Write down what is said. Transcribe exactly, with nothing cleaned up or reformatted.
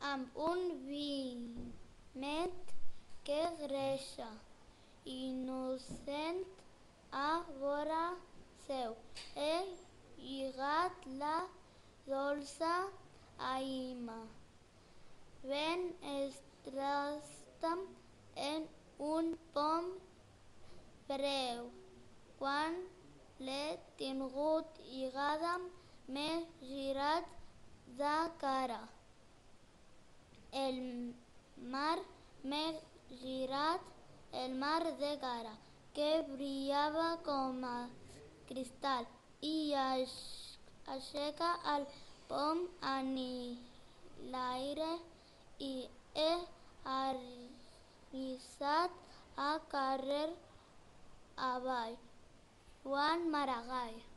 amb un vimet que greixa, innocent a vora seu. He lligat la dolça ànima ben estreta en un pom breu. Quan l'he tingut lligada m'he girat de cara. El mar m'he girat el mar de cara, que brillava com a cristall, i aixeca el pom en l'aire i he arrissat a carrer avall. Joan Maragall.